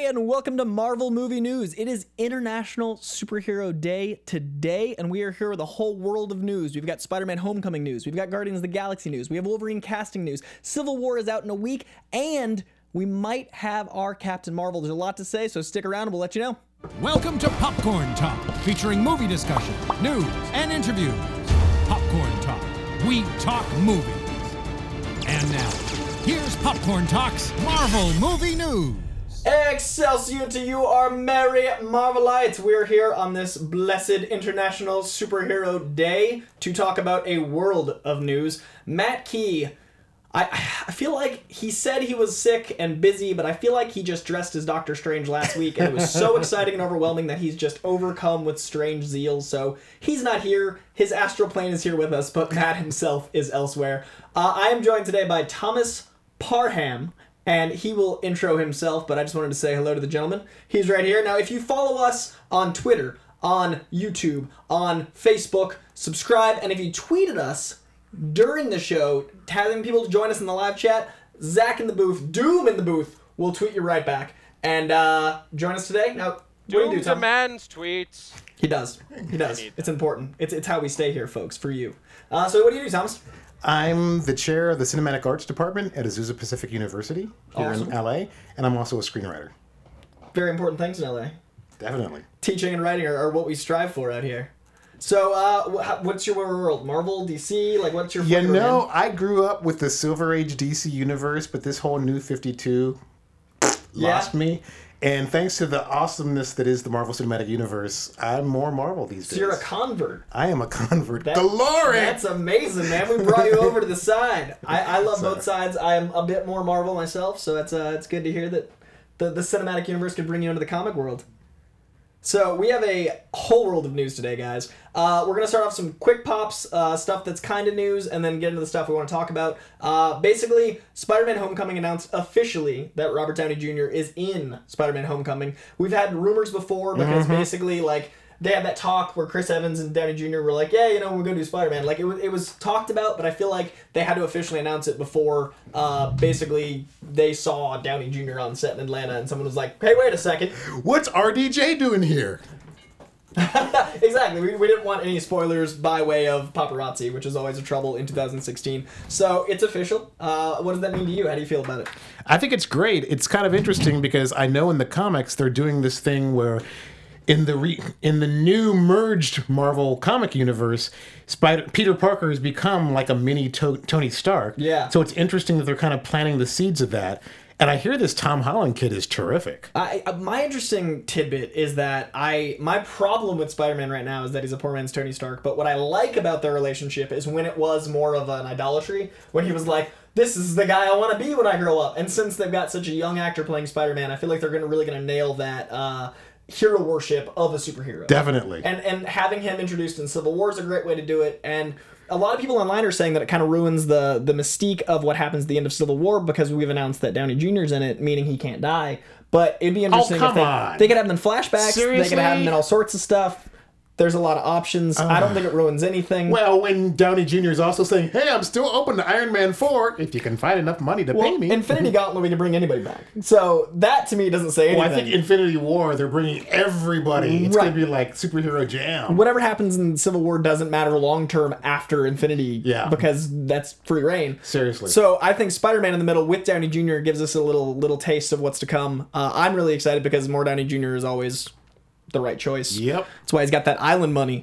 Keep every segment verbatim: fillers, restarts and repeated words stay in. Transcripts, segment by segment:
and welcome to Marvel Movie News. It is International Superhero Day today, and we are here with a whole world of news. We've got Spider-Man Homecoming news, we've got Guardians of the Galaxy news, we have Wolverine casting news, Civil War is out in a week, and we might have our Captain Marvel. There's a lot to say, so stick around and we'll let you know. Welcome to Popcorn Talk, featuring movie discussion, news, and interviews. Popcorn Talk, we talk movies. And now, here's Popcorn Talk's Marvel Movie News. Excelsior to you, our merry Marvelites. We're here on this blessed International Superhero Day to talk about a world of news. Matt Key, I, I feel like he said he was sick and busy, but I feel like he just dressed as Doctor Strange last week, and it was so exciting and overwhelming that he's just overcome with strange zeal. So he's not here. His astral plane is here with us, but Matt himself is elsewhere. Uh, I am joined today by Thomas Parham, and he will intro himself, but I just wanted to say hello to the gentleman. He's right here. Now, if you follow us on Twitter, on YouTube, on Facebook, subscribe, and if you tweeted us during the show, telling people to join us in the live chat, Zach in the booth, Doom in the booth, will tweet you right back. And uh, join us today. Now, what Doom do you do, Tom? demands tweets. He does. He does. It's important. It's it's how we stay here, folks, for you. Uh, so what do you do, Thomas? I'm the chair of the Cinematic Arts Department at Azusa Pacific University here Awesome. in L A, and I'm also a screenwriter. Very important things in L A. Definitely. Teaching and writing are, are what we strive for out here. So, uh, wh- what's your world? Marvel, D C? Like, what's your You flavor, know, man? I grew up with the Silver Age D C universe, but this whole New fifty-two Yeah. lost me. And thanks to the awesomeness that is the Marvel Cinematic Universe, I'm more Marvel these So days. you're a convert. I am a convert. That- Glory! That's amazing, man. We brought you over to the side. I, I love Sorry. both sides. I'm a bit more Marvel myself, so it's uh, it's good to hear that the, the cinematic universe could bring you into the comic world. So we have a whole world of news today, guys. Uh, we're going to start off some quick pops, uh, stuff that's kind of news, and then get into the stuff we want to talk about. Uh, basically, Spider-Man Homecoming announced officially that Robert Downey Junior is in Spider-Man Homecoming. We've had rumors before because Mm-hmm. basically, like, they had that talk where Chris Evans and Downey Junior were like, yeah, you know, we're going to do Spider-Man. Like, it was, it was talked about, but I feel like they had to officially announce it before, uh, basically, they saw Downey Junior on set in Atlanta, and someone was like, hey, wait a second. What's R D J doing here? Exactly. We, we didn't want any spoilers by way of paparazzi, which is always a trouble in two thousand sixteen. So it's official. Uh, what does that mean to you? How do you feel about it? I think it's great. It's kind of interesting because I know in the comics they're doing this thing where in the re- in the new merged Marvel comic universe, Spider- Peter Parker has become like a mini to- Tony Stark. Yeah. So it's interesting that they're kind of planting the seeds of that. And I hear this Tom Holland kid is terrific. I, uh, my interesting tidbit is that I my problem with Spider-Man right now is that he's a poor man's Tony Stark. But what I like about their relationship is when it was more of an idolatry, when he was like, this is the guy I want to be when I grow up. And since they've got such a young actor playing Spider-Man, I feel like they're gonna really going to nail that uh, hero worship of a superhero. Definitely. And and having him introduced in Civil War is a great way to do it. And a lot of people online are saying that it kind of ruins the the mystique of what happens at the end of Civil War because we've announced that Downey Junior's in it, meaning he can't die. But it'd be interesting Oh, come if they, on. they could have him in flashbacks. They Seriously? could have him in all sorts of stuff. There's a lot of options. I don't think it ruins anything. Well, when Downey Junior is also saying, hey, I'm still open to Iron Man four if you can find enough money to Well, pay me. Infinity Gauntlet, we can bring anybody back. So that to me doesn't say anything. Well, I think Infinity War, they're bringing everybody. It's Right. going to be like superhero jam. Whatever happens in Civil War doesn't matter long term after Infinity, Yeah. because that's free reign. Seriously. So I think Spider-Man in the middle with Downey Junior gives us a little little taste of what's to come. Uh, I'm really excited because more Downey Junior is always the right choice. Yep. That's why he's got that island money.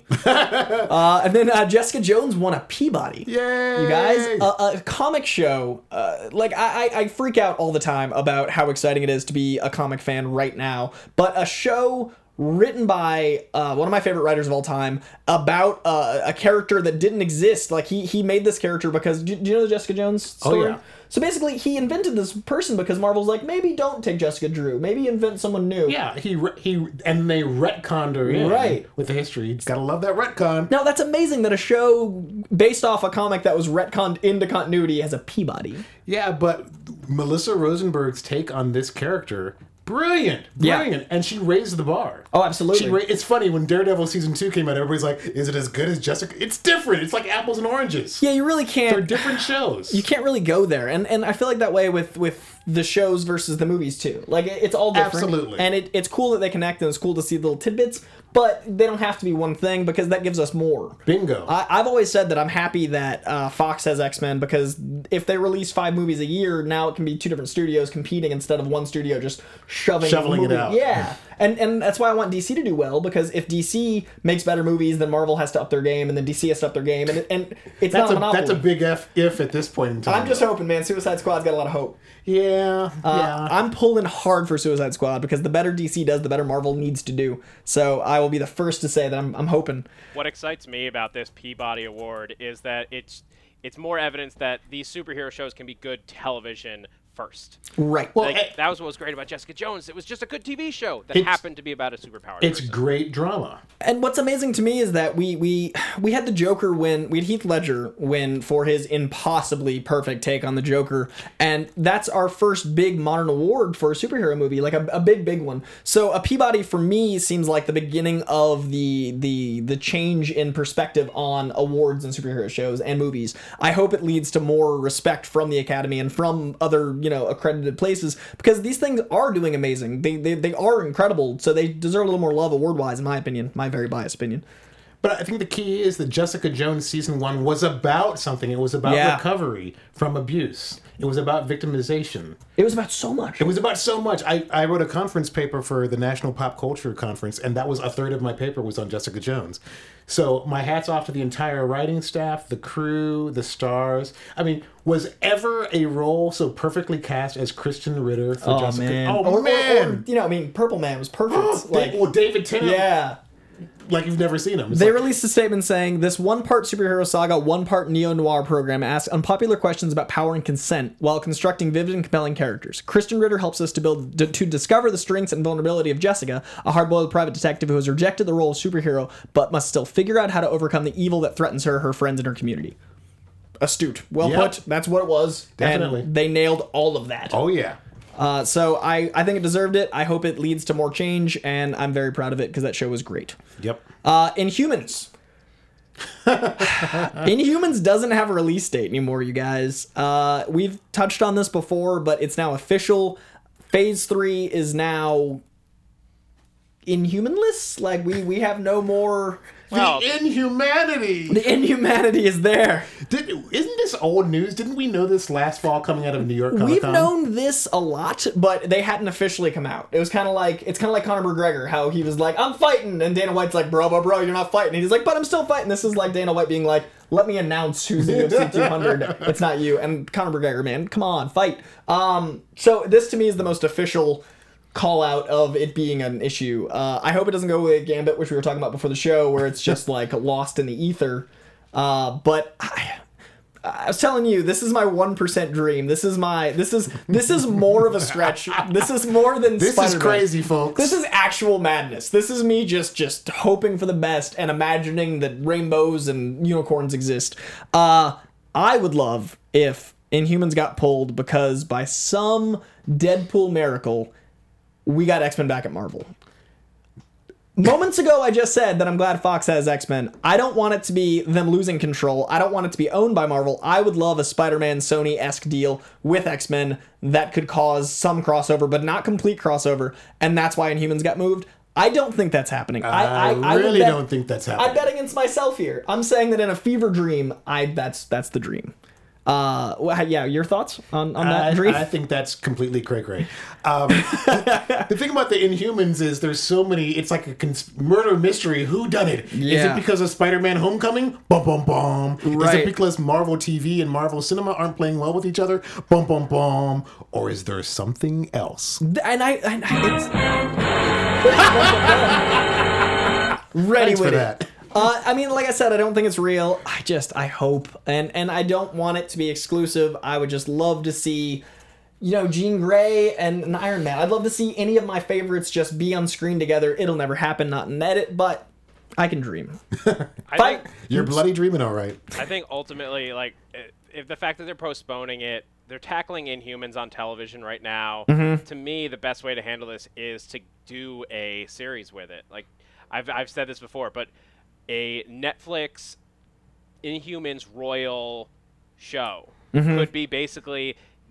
uh, and then uh, Jessica Jones won a Peabody. Yay! You guys, a, a comic show, uh, like I, I, I freak out all the time about how exciting it is to be a comic fan right now, but a show written by uh, one of my favorite writers of all time about uh, a character that didn't exist. Like he he made this character because, do, do you know the Jessica Jones story? Oh, yeah. So basically, he invented this person because Marvel's like, maybe don't take Jessica Drew, maybe invent someone new. Yeah, he re- he and they retconned her in Right. with the history. You gotta love that retcon. Now that's amazing that a show based off a comic that was retconned into continuity has a Peabody. Yeah, but Melissa Rosenberg's take on this character, brilliant, Yeah. brilliant, and she raised the bar. Oh, absolutely. She ra- it's funny when Daredevil season two came out. Everybody's like, "Is it as good as Jessica?" It's different. It's like apples and oranges. Yeah, you really can't. They're different shows. You can't really go there, and and I feel like that way with with the shows versus the movies too. Like it, it's all different. Absolutely. And it, it's cool that they connect, and it's cool to see little tidbits, but they don't have to be one thing because that gives us more. Bingo. I, I've always said that I'm happy that uh, Fox has X-Men, because if they release five movies a year, now it can be two different studios competing instead of one studio just shoving Shoveling a movie. it out. Yeah. And and that's why I want D C to do well, because if D C makes better movies, then Marvel has to up their game, and then D C has to up their game, and and it's that's not a a monopoly. that's a big F if at this point in time. I'm just hoping, man. Suicide Squad's got a lot of hope. Yeah, Uh, yeah. I'm pulling hard for Suicide Squad, because the better D C does, the better Marvel needs to do. So I will be the first to say that I'm I'm hoping. What excites me about this Peabody Award is that it's it's more evidence that these superhero shows can be good television first. Right. Well, Like, eh, that was what was great about Jessica Jones. It was just a good T V show that It's- happened to be about a superpowered it's person. great drama. And what's amazing to me is that we we we had the Joker win, we had Heath Ledger win for his impossibly perfect take on the Joker, and that's our first big modern award for a superhero movie, like a, a big big one. So a Peabody for me seems like the beginning of the the the change in perspective on awards and superhero shows and movies. I hope it leads to more respect from the Academy and from other, you know, accredited places, because these things are doing amazing. They they, they are incredible, so they deserve a little more love award wise, in my opinion, my very biased opinion. But I think the key is that Jessica Jones season one was about something. It was about Yeah. recovery from abuse. It was about victimization. It was about so much. It was about so much. I, I wrote a conference paper for the National Pop Culture Conference, and that was a third of my paper was on Jessica Jones. So my hat's off to the entire writing staff, the crew, the stars. I mean, was ever a role so perfectly cast as Christian Ritter for Oh Jessica? man! Oh Or- or- man! or, you know, I mean, Purple Man was perfect. like, like, well, David Tennant, yeah. like you've never seen him. It's They like, released a statement saying, "This one-part superhero saga, one-part neo-noir program asks unpopular questions about power and consent while constructing vivid and compelling characters. Christian Ritter helps us to build d- to discover the strengths and vulnerability of Jessica, a hard-boiled private detective who has rejected the role of superhero but must still figure out how to overcome the evil that threatens her, her friends, and her community." Astute. Well Yep. put. That's what it was. Definitely. And they nailed all of that. oh yeah. Uh, so I, I think it deserved it. I hope it leads to more change, and I'm very proud of it because that show was great. Yep. Uh, Inhumans. Inhumans doesn't have a release date anymore, you guys. Uh, we've touched on this before, but it's now official. Phase three is now Inhumanless. Like we we have no more. Well, the inhumanity. The inhumanity is there. Did, isn't this old news? Didn't we know this last fall coming out of New York Comic Con? We've known this a lot, but they hadn't officially come out. It was kind of like it's kind of like Conor McGregor, how he was like, "I'm fighting," and Dana White's like, "Bro, bro, bro, you're not fighting." And he's like, "But I'm still fighting." This is like Dana White being like, "Let me announce who's in U F C two hundred. It's not you." And Conor McGregor, man, come on, fight. Um, so this to me is the most official call out of it being an issue. Uh, I hope it doesn't go with Gambit, which we were talking about before the show, where it's just like lost in the ether. Uh, but I, I was telling you, this is my one percent dream. This is my this is this is more of a stretch. This is more than This is Spider-Man. crazy, folks. This is actual madness. This is me just just hoping for the best and imagining that rainbows and unicorns exist. Uh, I would love if Inhumans got pulled because by some Deadpool miracle, we got X-Men back at Marvel. Moments ago, I just said that I'm glad Fox has X-Men. I don't want it to be them losing control. I don't want it to be owned by Marvel. I would love a Spider-Man Sony-esque deal with X-Men that could cause some crossover, but not complete crossover, and that's why Inhumans got moved. I don't think that's happening. I, I, I, I would really bet- don't think that's I happening. bet against myself here. I'm saying that in a fever dream, I that's that's the dream. Uh, well, yeah, your thoughts on, on that I, dream? I think that's completely cray cray. Um, the, the thing about the Inhumans is there's so many. It's like a cons- murder mystery. Who done it? Is Yeah. it because of Spider-Man: Homecoming? Bum bum bum. Is Right. it because Marvel T V and Marvel Cinema aren't playing well with each other? Bum bum bum. Or is there something else? And I, and I it's ready Thanks with for it. that. Uh, I mean, like I said, I don't think it's real. I just, I hope, and and I don't want it to be exclusive. I would just love to see, you know, Jean Grey and an Iron Man. I'd love to see any of my favorites just be on screen together. It'll never happen, not in edit, but I can dream. I Fight. think, You're bloody dreaming, all right. I think ultimately, like, i- if the fact that they're postponing it, they're tackling Inhumans on television right now. Mm-hmm. To me, the best way to handle this is to do a series with it. Like, I've I've said this before, but a Netflix Inhumans Royal show Mm-hmm. could be basically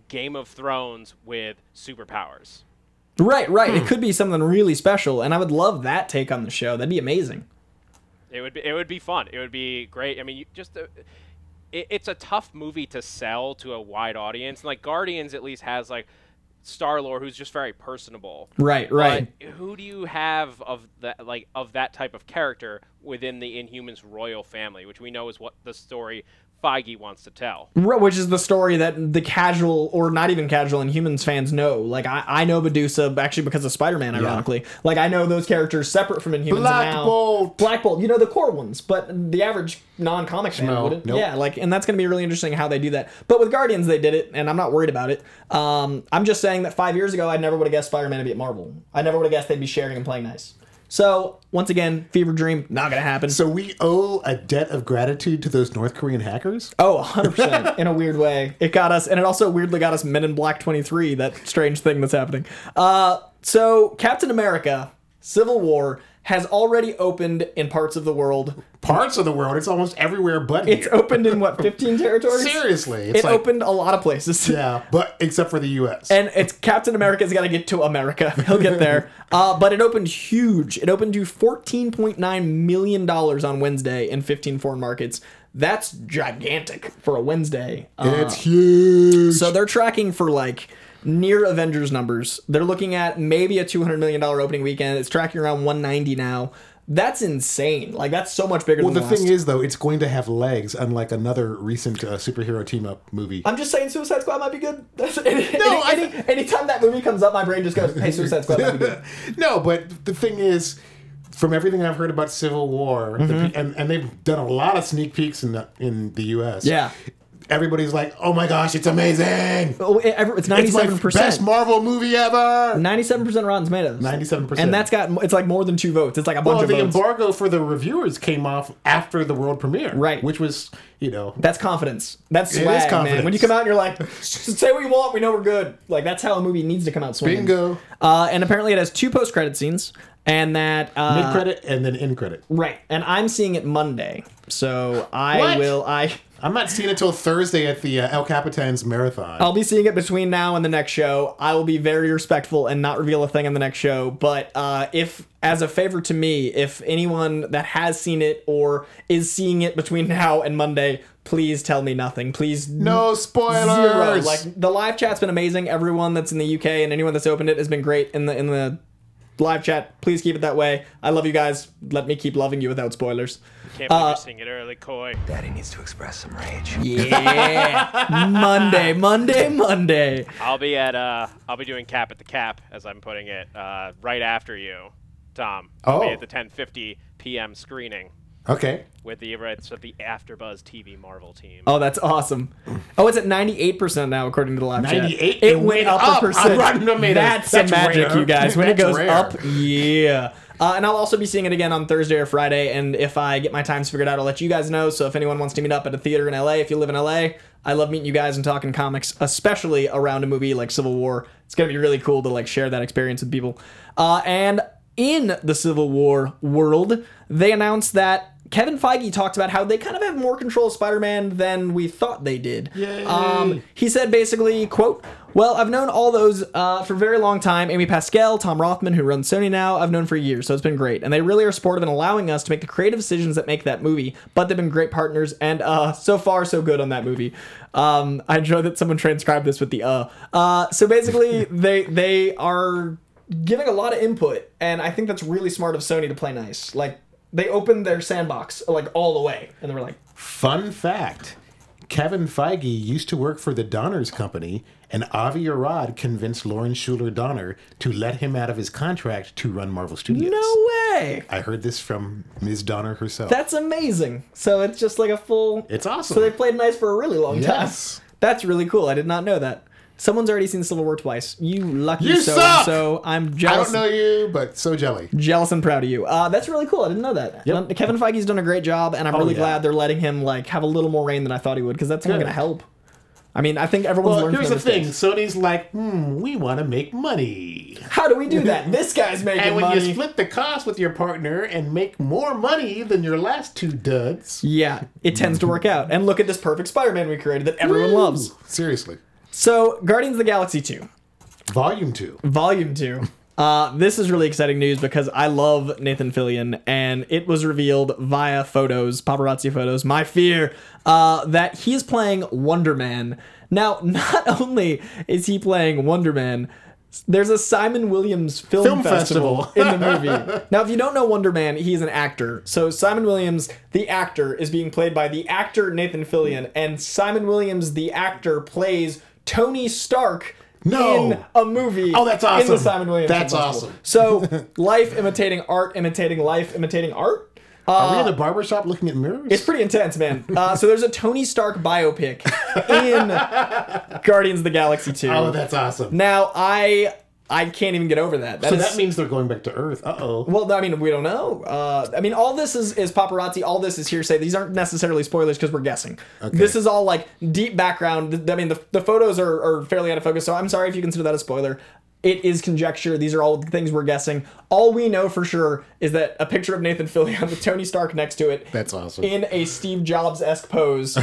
Game of Thrones with superpowers. Right, right. Hmm. It could be something really special, and I would love that take on the show. That'd be amazing. It would be it would be fun. It would be great. I mean, you just uh, it, it's a tough movie to sell to a wide audience. Like Guardians, at least has like Star-Lord, who's just very personable. Right, right. But who do you have of that like of that type of character within the Inhumans royal family, which we know is what the story Feige wants to tell? Right, which is the story that the casual, or not even casual, Inhumans fans know. Like, I, I know Medusa, actually because of Spider-Man, ironically. Yeah. Like, I know those characters separate from Inhumans. Black and now, Bolt! Black Bolt, you know, the core ones, but the average non-comic fan No, wouldn't. nope. Yeah, like, and that's going to be really interesting how they do that. But with Guardians, they did it, and I'm not worried about it. Um, I'm just saying that five years ago, I never would have guessed Spider-Man to be at Marvel. I never would have guessed they'd be sharing and playing nice. So, once again, fever dream, not going to happen. So we owe a debt of gratitude to those North Korean hackers? Oh, one hundred percent. In a weird way. It got us, and it also weirdly got us Men in Black twenty-three, that strange thing that's happening. Uh, so, Captain America, Civil War, has already opened in parts of the world. Parts of the world. It's almost everywhere but It's here. opened in, what, fifteen territories? Seriously. It's It like, opened a lot of places. Yeah, but except for the U S. And it's Captain America's got to get to America. He'll get there. Uh, but it opened huge. It opened to fourteen point nine million dollars on Wednesday in fifteen foreign markets. That's gigantic for a Wednesday. Uh, It's huge. So they're tracking for like near Avengers numbers. They're looking at maybe a two hundred million dollars opening weekend. It's tracking around one ninety now. That's insane. Like, that's so much bigger Well, than the the thing last. is, though, it's going to have legs, unlike another recent uh, superhero team-up movie. I'm just saying Suicide Squad might be good. That's, any, No, any, I- any, anytime that movie comes up, my brain just goes, hey, Suicide Squad might be good. No, but the thing is, from everything I've heard about Civil War, the, pe- and, and they've done a lot of sneak peeks in the, in the U S. Yeah. Everybody's like, oh my gosh, it's amazing. Oh, it, it's It's ninety-seven my percent. best Marvel movie ever. ninety-seven percent Rotten Tomatoes. ninety-seven percent. And that's got, it's like more than two votes. It's like a bunch Well, of the votes. embargo for the reviewers came off after the world premiere. Right. Which was, you know... That's confidence. That's It is swag, man. confidence. When you come out and you're like, just say what you want, we know we're good. Like, that's how a movie needs to come out swinging. Bingo. Uh, and apparently it has two post-credit scenes, and that... Uh, Mid-credit and then in-credit. Right. And I'm seeing it Monday. So I What? will... I... I'm not seeing it till Thursday at the uh, El Capitan's Marathon. I'll be seeing it between now and the next show. I will be very respectful and not reveal a thing on the next show. But uh, if, as a favor to me, if anyone that has seen it or is seeing it between now and Monday, please tell me nothing. Please. No spoilers. Zero. Like, the live chat's been amazing. Everyone that's in the U K and anyone that's opened it has been great in the in the live chat. Please keep it that way. I love you guys. Let me keep loving you without spoilers. Can't believe Uh, you're seeing it early, Coy. Daddy needs to express some rage. Yeah. Monday, Monday, Monday. I'll be at uh, I'll be doing Cap at the Cap, as I'm putting it, uh, right after you, Tom. I'll be Oh. at the ten fifty p.m. screening Okay. with the it's with the AfterBuzz T V Marvel team. Oh, that's awesome. Oh, it's at ninety-eight percent now, according to the live chat. ninety-eight? It It went went up up a on percent. Rotten Tomatoes. That's, That's some magic, rare. you guys. When it That's goes rare. up, yeah. Uh, and I'll also be seeing it again on Thursday or Friday. And if I get my times figured out, I'll let you guys know. So if anyone wants to meet up at a theater in L A, if you live in L A, I love meeting you guys and talking comics, especially around a movie like Civil War. It's gonna be really cool to like share that experience with people. Uh, and in the Civil War world, they announced that Kevin Feige talked about how they kind of have more control of Spider-Man than we thought they did. Yay. Um, he said basically, quote, well, I've known all those uh, for a very long time. Amy Pascal, Tom Rothman, who runs Sony now, I've known for years, so it's been great. And they really are supportive in allowing us to make the creative decisions that make that movie, but they've been great partners, and uh, so far, so good on that movie. Um, I enjoy that someone transcribed this with the uh. Uh, so basically, they they are giving a lot of input, and I think that's really smart of Sony to play nice. Like, they opened their sandbox, like, all the way, and they were like, Fun fact. Kevin Feige used to work for the Donner's company, and Avi Arad convinced Lauren Schuler Donner to let him out of his contract to run Marvel Studios. no way! I heard this from Miz Donner herself. That's amazing. So it's just like a full... It's awesome. So they played nice for a really long Yes. time. That's really cool. I did not know that. Someone's already seen Civil War twice. You lucky You so suck! so. I'm I jealous. don't know you, but so jelly. Jealous and proud of you. Uh, that's really cool. I didn't know that. Yep. Um, Kevin Feige's done a great job, and I'm Oh, really yeah. glad they're letting him like have a little more reign than I thought he would, because that's only Good. going to help. I mean, I think everyone's Well, learned here's from the their thing. mistakes. Sony's like, hmm, we want to make money. How do we do that? This guy's making And when money. you split the cost with your partner and make more money than your last two duds. Yeah, it tends to work out. And look at this perfect Spider-Man we created that everyone loves. Seriously. So, Guardians of the Galaxy two. Volume two. Volume two. Uh, this is really exciting news because I love Nathan Fillion, and it was revealed via photos, paparazzi photos, my fear, uh, that he is playing Wonder Man. Now, not only is he playing Wonder Man, there's a Simon Williams Film, Film Festival, Festival. in the movie. Now, if you don't know Wonder Man, he's an actor. So Simon Williams, the actor, is being played by the actor Nathan Fillion, and Simon Williams, the actor, plays Tony Stark No. in a movie. Oh, that's In the awesome. Simon Williams That's Film Festival. awesome. So, life imitating art, imitating life, imitating art. Are we in the barbershop looking at mirrors? It's pretty intense, man. Uh, so there's a Tony Stark biopic in Guardians of the Galaxy two. Oh, that's awesome. Now, I I can't even get over that. That So is- that means they're going back to Earth. Uh-oh. Well, I mean, we don't know. Uh, I mean, all this is, is paparazzi. All this is hearsay. These aren't necessarily spoilers because we're guessing. Okay. This is all like deep background. I mean, the, the photos are, are fairly out of focus, so I'm sorry if you consider that a spoiler. It is conjecture. These are all things we're guessing. All we know for sure is that a picture of Nathan Fillion with Tony Stark next to it That's awesome. in a Steve Jobs-esque pose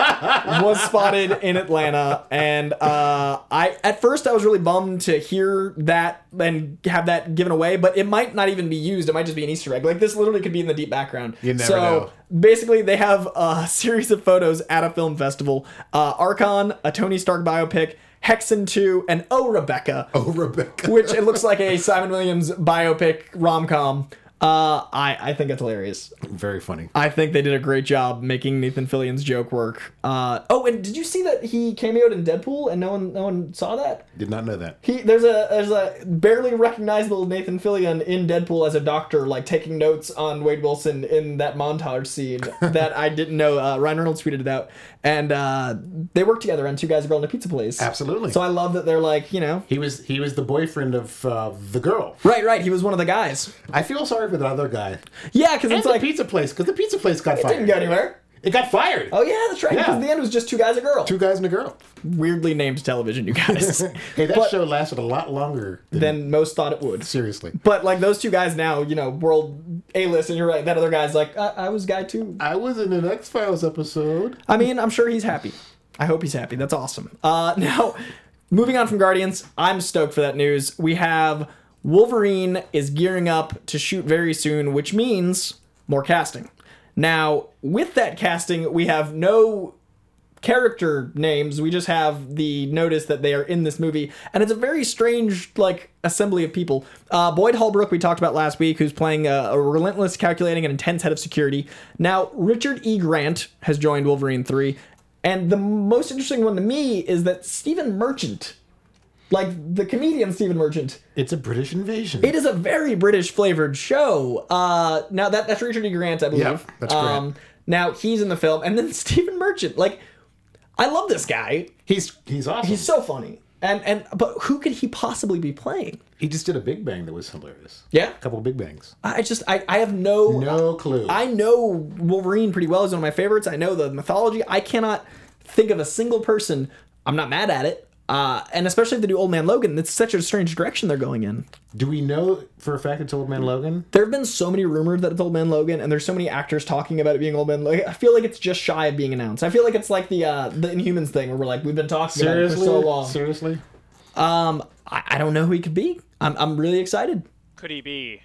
was spotted in Atlanta. And uh, I at first I was really bummed to hear that and have that given away, but it might not even be used. It might just be an Easter egg. Like, this literally could be in the deep background. You never so, know. Basically, they have a series of photos at a film festival. Uh, Archon, a Tony Stark biopic, Hexen two, and Oh, Rebecca. Oh, Rebecca. Which it looks like a Simon Williams biopic rom-com. Uh, I, I think it's hilarious. Very funny. I think they did a great job making Nathan Fillion's joke work. Uh, oh, and did you see that he cameoed in Deadpool and no one no one saw that? Did not know that. He there's a there's a barely recognizable Nathan Fillion in Deadpool as a doctor, like taking notes on Wade Wilson in that montage scene that I didn't know. Uh, Ryan Reynolds tweeted it out, and uh, they work together on Two Guys, a Girl, and a Pizza Place. Absolutely. So I love that they're like, you know, He was he was the boyfriend of uh, the girl. right, right. He was one of the guys. I feel sorry for the other guy. Yeah, because And it's the like pizza place, because the pizza place got it fired. didn't go anywhere. It got fired. Oh yeah, that's right. Yeah. Because the end was just two guys, a girl. Two guys and a girl. Weirdly named television, you guys. Hey, that But- show lasted a lot longer than, than most thought it would. seriously. But like those two guys now, you know, world A-list, and you're right. That other guy's like, I, I was guy too. I was in an X-Files episode. I mean, I'm sure he's happy. I hope he's happy. That's awesome. Uh, now, moving on from Guardians, I'm stoked for that news. We have Wolverine is gearing up to shoot very soon, which means more casting. Now, with that casting, we have no character names. We just have the notice that they are in this movie, and it's a very strange, like, assembly of people. Uh, Boyd Holbrook, we talked about last week, who's playing a, a relentless, calculating, and intense head of security. Now, Richard E. Grant has joined Wolverine three, and the most interesting one to me is that Stephen Merchant, like the comedian Stephen Merchant, It's a British invasion. it is a very British flavored show. Uh, now that that's Richard E. Grant, I believe. Yeah, that's Grant. Um, now he's in the film, and then Stephen Merchant. Like, I love this guy. He's he's awesome. He's so funny. And and but who could he possibly be playing? he just did a Big Bang that was hilarious. Yeah. A couple of Big Bangs. I just I, I have no No clue. I know Wolverine pretty well. He's one of my favorites. I know the mythology. I cannot think of a single person. I'm not mad at it. Uh, and especially if they do Old Man Logan, it's such a strange direction they're going in. Do we know for a fact it's Old Man Logan? There have been so many rumors that it's Old Man Logan, and there's so many actors talking about it being Old Man Logan. I feel like it's just shy of being announced. I feel like it's like the uh, the Inhumans thing, where we're like, we've been talking about it for Seriously? so long. Seriously? Um, I, I don't know who he could be. I'm I'm really excited. Could he be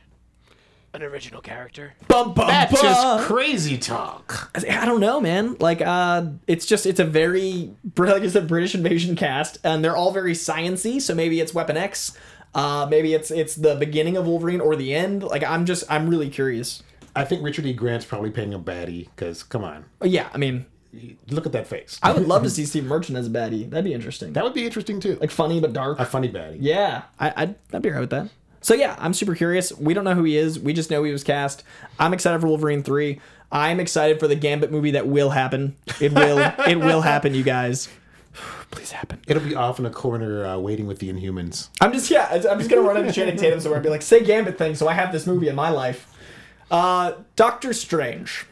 an original character? Bum, bum, That's bum. just crazy talk. I don't know, man. Like, uh, it's just it's a very like I said, British invasion cast, and they're all very sciency. So maybe it's Weapon X, uh, maybe it's it's the beginning of Wolverine or the end. Like, I'm just I'm really curious. I think Richard E. Grant's probably playing a baddie, because, come on. Yeah, I mean, Look at that face. I would love to see Steve Merchant as a baddie. That'd be interesting. That would be interesting, too. Like funny but dark. a funny baddie. Yeah, I, I'd, I'd be alright with that. So yeah, I'm super curious. We don't know who he is. We just know he was cast. I'm excited for Wolverine three. I'm excited for the Gambit movie that will happen. It will. It will happen, you guys. Please happen. It'll be off in a corner uh, waiting with the Inhumans. I'm just yeah. I'm just gonna run into Channing Tatum somewhere and be like, say Gambit thing, so I have this movie in my life. Uh, Doctor Strange.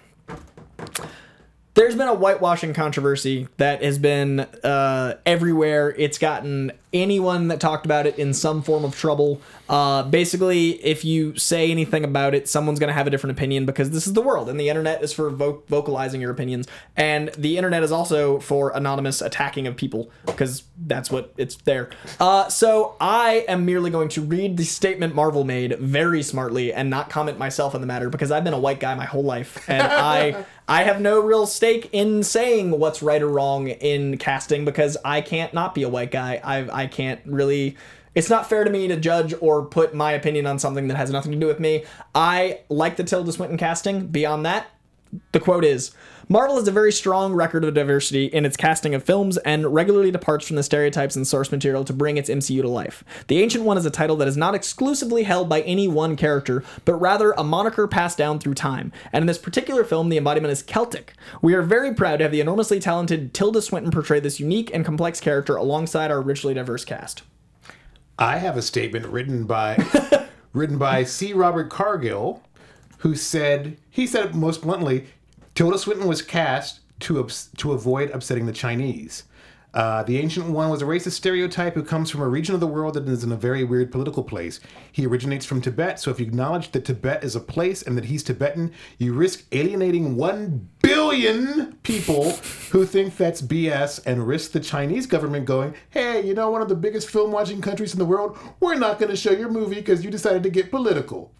There's been a whitewashing controversy that has been uh, everywhere. It's gotten anyone that talked about it in some form of trouble. Uh, basically, if you say anything about it, someone's going to have a different opinion because this is the world, and the internet is for vo- vocalizing your opinions, and the internet is also for anonymous attacking of people because that's what it's there. Uh, so I am merely going to read the statement Marvel made very smartly and not comment myself on the matter because I've been a white guy my whole life, and I I have no real stake in saying what's right or wrong in casting because I can't not be a white guy. I I can't really. It's not fair to me to judge or put my opinion on something that has nothing to do with me. I like the Tilda Swinton casting. Beyond that, the quote is, Marvel has a very strong record of diversity in its casting of films and regularly departs from the stereotypes and source material to bring its M C U to life. The Ancient One is a title that is not exclusively held by any one character, but rather a moniker passed down through time. And in this particular film, the embodiment is Celtic. We are very proud to have the enormously talented Tilda Swinton portray this unique and complex character alongside our richly diverse cast. I have a statement written by written by C. Robert Cargill, who said, he said it most bluntly, Tilda Swinton was cast to ups- to avoid upsetting the Chinese. Uh, the Ancient One was a racist stereotype who comes from a region of the world that is in a very weird political place. He originates from Tibet, so if you acknowledge that Tibet is a place and that he's Tibetan, you risk alienating one billion people who think that's B S and risk the Chinese government going, hey, you know, one of the biggest film-watching countries in the world, we're not going to show your movie because you decided to get political.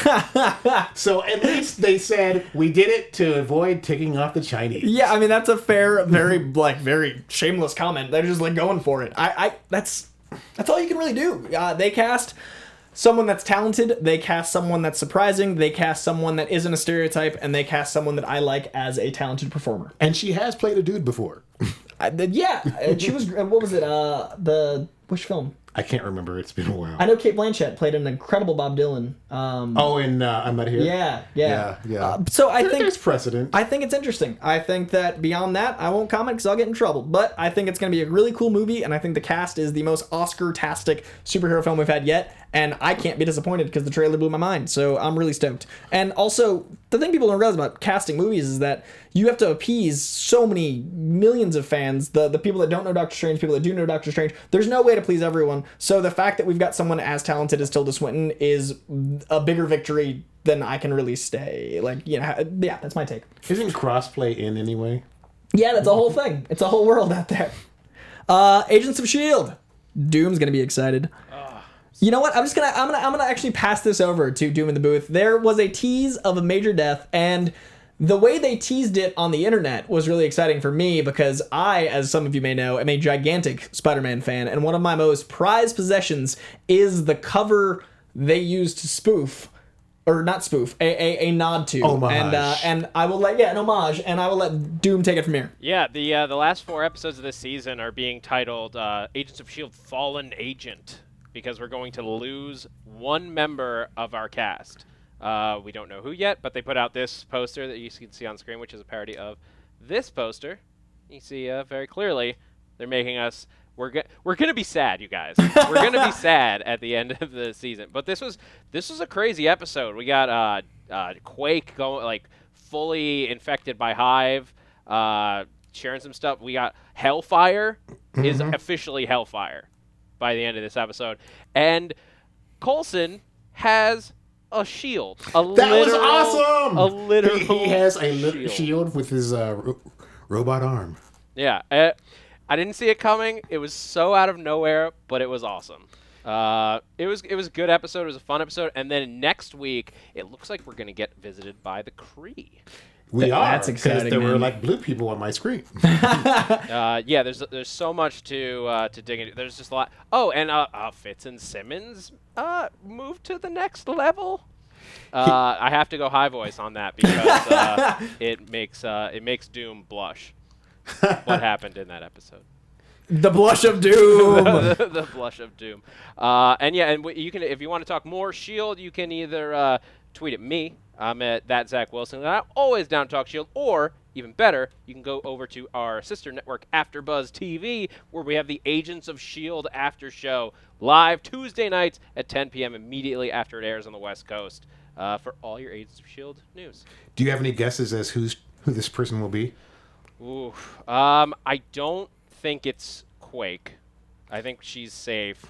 So at least they said we did it to avoid ticking off the Chinese. Yeah, I mean that's a fair, very like very shameless comment. They're just like going for it. I, I that's that's all you can really do. Uh, they cast someone that's talented. They cast someone that's surprising. They cast someone that isn't a stereotype, and they cast someone that I like as a talented performer. And she has played a dude before. I, the, yeah, and she was. What was it? Uh, the which film? I can't remember. It's been a while. I know Kate Blanchett played an incredible Bob Dylan. Um, oh, and uh, I'm Not Here? Yeah, yeah. Yeah, yeah. Uh, so I there, think... There's precedent. I think it's interesting. I think that beyond that, I won't comment because I'll get in trouble. But I think it's going to be a really cool movie, and I think the cast is the most Oscar-tastic superhero film we've had yet, and I can't be disappointed because the trailer blew my mind, so I'm really stoked. And also, the thing people don't realize about casting movies is that you have to appease so many millions of fans, the, the people that don't know Doctor Strange, people that do know Doctor Strange. There's no way to please everyone, so the fact that we've got someone as talented as Tilda Swinton is a bigger victory than I can really say. Like, you know, yeah, that's my take. Isn't crossplay in anyway? Yeah, that's a whole thing. It's a whole world out there. Uh, Agents of S H I E L D. Doom's gonna be excited. You know what? I'm just gonna I'm gonna I'm gonna actually pass this over to Doom in the booth. There was a tease of a major death, and the way they teased it on the internet was really exciting for me because I, as some of you may know, am a gigantic Spider-Man fan, and one of my most prized possessions is the cover they used to spoof, or not spoof, a a, a nod to, homage. and uh, and I will let yeah an homage, and I will let Doom take it from here. Yeah, the uh, the last four episodes of this season are being titled uh, Agents of S H I E L D Fallen Agent, because we're going to lose one member of our cast. Uh, we don't know who yet, but they put out this poster that you can see on screen, which is a parody of this poster. You see uh, very clearly they're making us... We're, go- we're going to be sad, you guys. We're going to be sad at the end of the season. But this was this was a crazy episode. We got uh, uh, Quake going, like, fully infected by Hive, uh, sharing some stuff. We got Hellfire mm-hmm. is officially Hellfire by the end of this episode. And Coulson has a shield. A that literal, was awesome! A literal He, he has a little shield. shield with his uh, ro- robot arm. Yeah. Uh, I didn't see it coming. It was so out of nowhere, but it was awesome. Uh, it was it was a good episode. It was a fun episode. And then next week, it looks like we're going to get visited by the Kree. We Th- are. that's exciting, Because there man. were like blue people on my screen. uh, yeah, there's there's so much to uh, to dig into. There's just a lot. Oh, and uh, uh, Fitz and Simmons uh, moved to the next level. Uh, I have to go high voice on that because uh, it makes uh, it makes Doom blush. What happened in that episode? The blush of Doom. the, the blush of Doom. Uh, and yeah, and w- you can if you want to talk more S H I E L D, you can either uh, tweet at me. I'm at that Zach Wilson. And I'm always down to talk S H I E L D. Or even better, you can go over to our sister network, AfterBuzz T V, where we have the Agents of S H I E L D after show live Tuesday nights at ten p.m. immediately after it airs on the West Coast uh, for all your Agents of S H I E L D news. Do you have any guesses as who's who this person will be? Ooh, um, I don't think it's Quake. I think she's safe.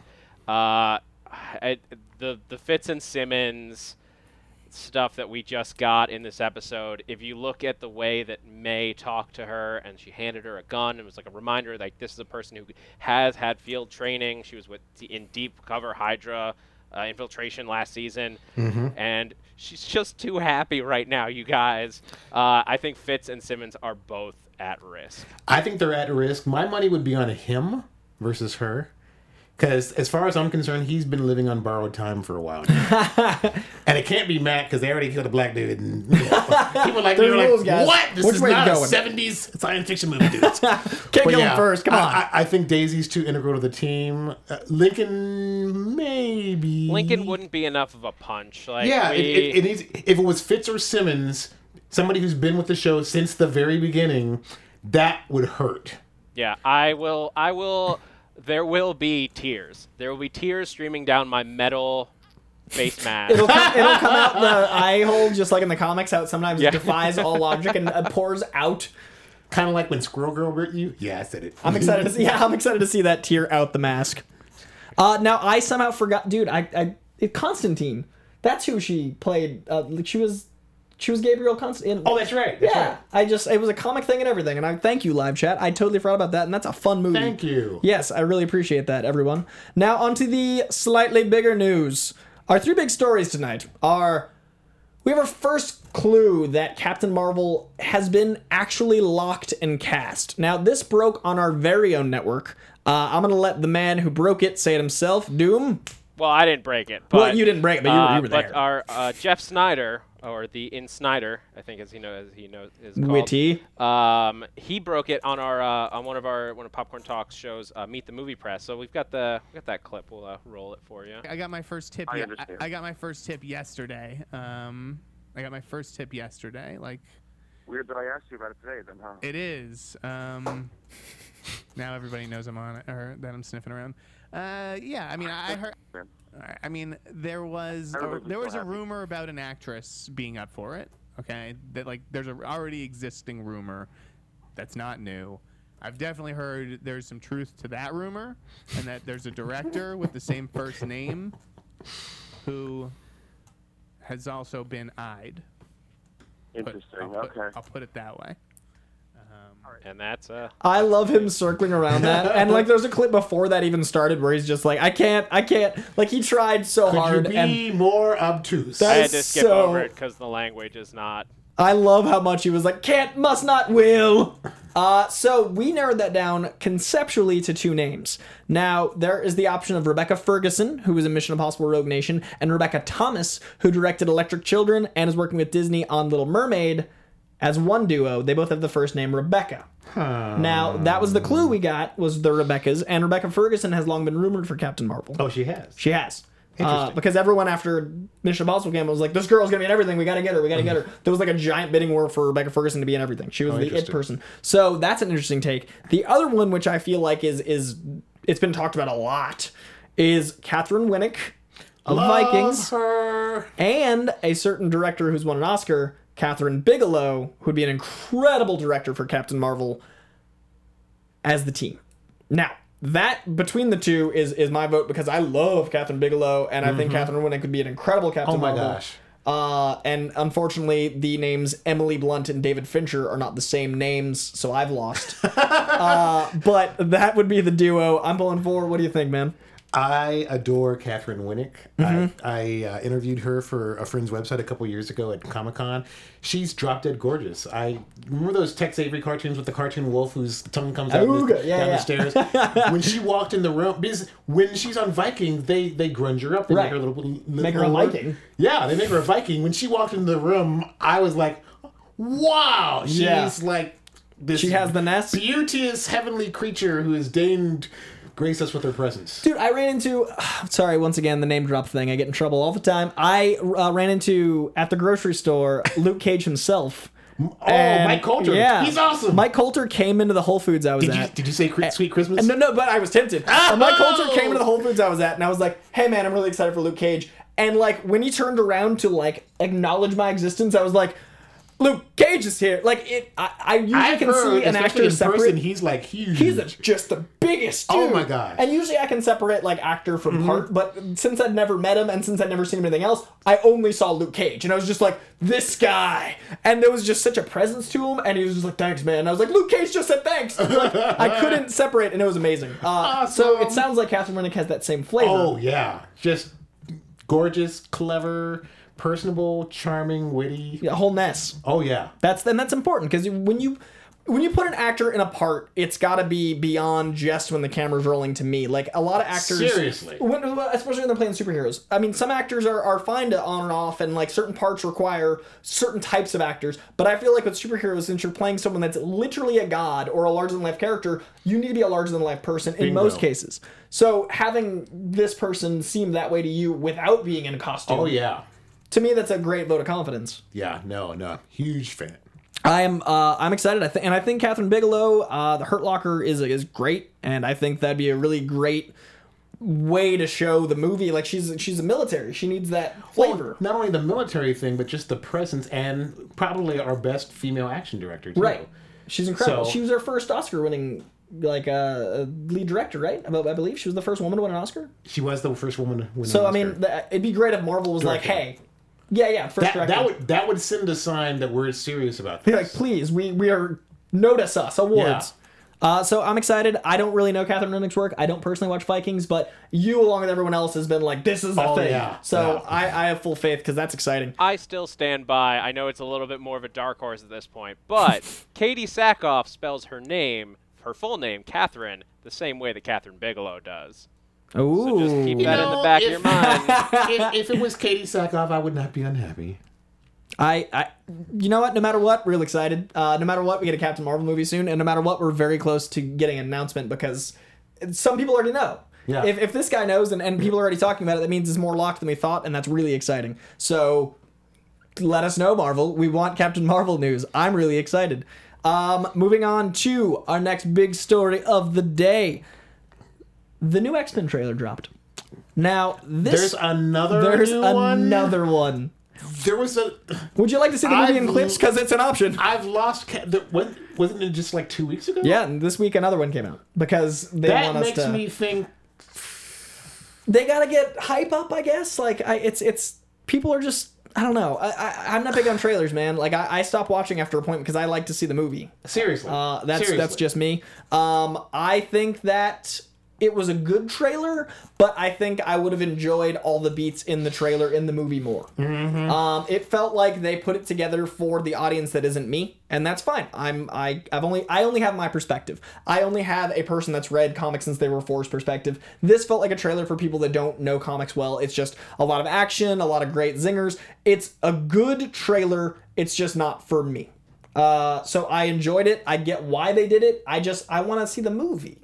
Uh, I, the the Fitz and Simmons stuff that we just got in this episode, if you look at the way that May talked to her and she handed her a gun, it was like a reminder, like, this is a person who has had field training. She was with in deep cover Hydra uh, infiltration last season, mm-hmm. and she's just too happy right now, you guys. Uh, I think Fitz and Simmons are both at risk. I think they're at risk. My money would be on him versus her. Because as far as I'm concerned, he's been living on borrowed time for a while now. And it can't be Matt because they already killed a black dude. And, you know, people like me are like, guys. What? This Which is not a going? seventies science fiction movie, dude. Can't kill yeah, him first. Come on. I, I think Daisy's too integral to the team. Uh, Lincoln, maybe. Lincoln wouldn't be enough of a punch. Like, yeah, we... it, it, it needs, if it was Fitz or Simmons, somebody who's been with the show since the very beginning, that would hurt. Yeah, I will. I will. There will be tears. There will be tears streaming down my metal face mask. It'll come, it'll come out the eye hole, just like in the comics, how it sometimes yeah. defies all logic and uh, pours out. Kind of like when Squirrel Girl bit you. Yeah, I said it. I'm excited to see. Yeah, I'm excited to see that tear out the mask. Uh, now I somehow forgot, dude. I, I, it, Constantine. That's who she played. Uh, she was. She was Gabriel Constantine. Oh, that's right. That's yeah, right. I just, it was a comic thing and everything. And I thank you, live chat. I totally forgot about that. And that's a fun movie. Thank you. Yes, I really appreciate that, everyone. Now, onto the slightly bigger news. Our three big stories tonight are, we have our first clue that Captain Marvel has been actually locked and cast. Now, this broke on our very own network. Uh, I'm going to let the man who broke it say it himself. Doom? Well, I didn't break it. But, well, you didn't break it, but you, uh, you were there. But our uh, Jeff Snyder, or the In Snyder, I think as he knows, as he knows is called. Witty. Um, he broke it on our uh, on one of our one of Popcorn Talks shows, uh, Meet the Movie Press. So we've got the we got that clip. We'll uh, roll it for you. I got my first tip. I, ye- understand. I, I got my first tip yesterday. Um, I got my first tip yesterday. Like, weird that I asked you about it today, then, huh? It is. Um, now everybody knows I'm on it, or that I'm sniffing around. Uh, yeah, I mean, I heard. I mean, there was a, there was a rumor about an actress being up for it. Okay, that like there's a already existing rumor that's not new. I've definitely heard there's some truth to that rumor, and that there's a director with the same first name who has also been eyed. Interesting. I'll okay. Put, I'll put it that way. And that's uh I love him circling around that. And like there's a clip before that even started where he's just like, I can't, I can't. Like he tried so Could hard. you be and more obtuse? I had to skip so, over it because the language is not. I love how much he was like, can't, must not, will. Uh, so we narrowed that down conceptually to two names. Now, there is the option of Rebecca Ferguson, who was in Mission Impossible Rogue Nation, and Rebecca Thomas, who directed Electric Children and is working with Disney on Little Mermaid. As one duo, they both have the first name Rebecca. Huh. Now, that was the clue we got, was the Rebeccas, and Rebecca Ferguson has long been rumored for Captain Marvel. Oh, she has? She has. Interesting. Uh, because everyone after Mission Impossible came was like, this girl's gonna be in everything, we gotta get her, we gotta get her. There was like a giant bidding war for Rebecca Ferguson to be in everything. She was Oh, the it person. So that's an interesting take. The other one, which I feel like is, is it's been talked about a lot, is Catherine Winnick of Love Vikings. her. And a certain director who's won an Oscar, Catherine Bigelow, who'd be an incredible director for Captain Marvel as the team. Now, that, between the two, is is my vote because I love Catherine Bigelow, and I think Catherine Winnick could be an incredible Captain Oh my Marvel. gosh. Uh, and unfortunately, the names Emily Blunt and David Fincher are not the same names, so I've lost. uh, but that would be the duo I'm pulling for. What do you think, man? I adore Catherine Winnick. Mm-hmm. I, I uh, interviewed her for a friend's website a couple years ago at Comic-Con. She's drop dead gorgeous. I remember those Tex Avery cartoons with the cartoon wolf whose tongue comes out Ooga, the, yeah, down yeah. the stairs. When she walked in the room, because when she's on Viking, they they grunge her up. They Right. make her a little, little Make her a little- Viking. Yeah, they make her a Viking. When she walked into the room, I was like, wow, she's Yeah. like this. She has the nest. Beauteous heavenly creature who has deigned grace us with her presence. Dude, I ran into, sorry, once again, the name drop thing. I get in trouble all the time. I uh, ran into, at the grocery store, Luke Cage himself. Oh, And, Mike Coulter. Yeah. He's awesome. Mike Coulter came into the Whole Foods I was Did you, at. did you say cre- Sweet Christmas? No, no, but I was tempted. Oh! And Mike Coulter came into the Whole Foods I was at, and I was like, hey, man, I'm really excited for Luke Cage. And, like, when he turned around to, like, acknowledge my existence, I was like, Luke Cage is here. Like, it, I, I usually I've can heard, see an especially actor in separate. person, he's like huge. He's a, just a big biggest dude. Oh my gosh. And usually I can separate like actor from part, but since I'd never met him and since I'd never seen him anything else, I only saw Luke Cage, and I was just like, this guy. And there was just such a presence to him, and he was just like, thanks, man. And I was like, Luke Cage just said thanks. Like, I couldn't separate, and it was amazing. Uh, So it sounds like Catherine Winnick has that same flavor. Oh yeah, just gorgeous, clever, personable, charming, witty. A whole mess. Oh yeah. That's and that's important because when you when you put an actor in a part, it's got to be beyond just when the camera's rolling. To me, like a lot of actors, Seriously. when, especially when they're playing superheroes. I mean, some actors are, are fine to on and off, and like certain parts require certain types of actors. But I feel like with superheroes, since you're playing someone that's literally a god or a larger than life character, you need to be a larger than life person in Bingo. most cases. So having this person seem that way to you without being in a costume, Oh yeah. to me, that's a great vote of confidence. Yeah. No. No. Huge fan. I am. Uh, I'm excited. I think, and I think Catherine Bigelow, uh, the Hurt Locker, is is great, and I think that'd be a really great way to show the movie. Like she's she's a military. She needs that flavor. Well, not only the military thing, but just the presence, and probably our best female action director too. Right. She's incredible. So- She was our first Oscar-winning like uh, lead director, right? I I believe she was the first woman to win an Oscar. She was the first woman to win. So an I mean, Oscar. th- it'd be great if Marvel was Director. like, hey, yeah, yeah, first that, director. that would that would send a sign that we're serious about Be this. like, please, we we are notice us awards. Uh, so I'm excited. I don't really know Catherine Winnick's work. I don't personally watch Vikings, but you, along with everyone else, has been like, this is the Oh, thing. yeah. So Yeah. I, I have full faith because that's exciting. I still stand by. I know it's a little bit more of a dark horse at this point, but Katie Sackhoff spells her name, her full name, Catherine, the same way that Catherine Bigelow does. Ooh. So just keep that in know, the back if- of your mind. if, if it was Katie Sackhoff, I would not be unhappy. I, I, you know what? No matter what, real excited. Uh, no matter what, we get a Captain Marvel movie soon, and no matter what, we're very close to getting an announcement because some people already know. Yeah. If, if this guy knows and, and people are already talking about it, that means it's more locked than we thought, and that's really exciting. So let us know, Marvel. We want Captain Marvel news. I'm really excited. Um, moving on to our next big story of the day. The new X-Men trailer dropped. Now, this There's another there's new one? another one. There was a. Would you like to see the movie in I've- clips? Because it's an option. I've lost. Ca- the, when, wasn't it just like two weeks ago? Yeah, and this week another one came out because they That want us makes to. me think. They gotta get hype up, I guess. Like, I, it's it's people are just. I don't know. I, I I'm not big on trailers, man. Like, I, I stopped watching after a point because I like to see the movie. Seriously. Uh, that's Seriously. that's just me. Um, I think that it was a good trailer, but I think I would have enjoyed all the beats in the trailer in the movie more. Mm-hmm. Um, it felt like they put it together for the audience that isn't me, and that's fine. I'm I I've only I only have my perspective. I only have a person that's read comics since they were four's perspective. This felt like a trailer for people that don't know comics well. It's just a lot of action, a lot of great zingers. It's a good trailer. It's just not for me. Uh, so I enjoyed it. I get why they did it. I just I want to see the movie.